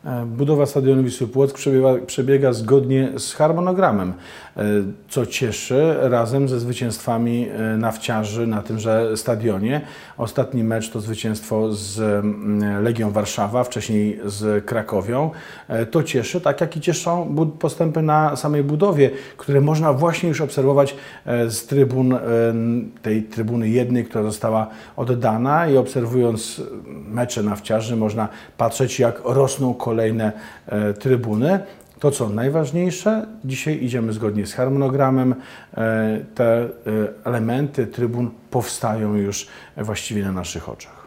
Budowa stadionu Wisły Płock przebiega zgodnie z harmonogramem, co cieszy, razem ze zwycięstwami nawciarzy na tymże stadionie. Ostatni mecz to zwycięstwo z Legią Warszawa, wcześniej z Krakowią. To cieszy, tak jak i cieszą postępy na samej budowie, które można właśnie już obserwować z trybun, tej trybuny jednej, która została oddana, i obserwując mecze nawciarzy można patrzeć, jak rosną kolejne trybuny. To, co najważniejsze, dzisiaj idziemy zgodnie z harmonogramem. Te elementy trybun powstają już właściwie na naszych oczach.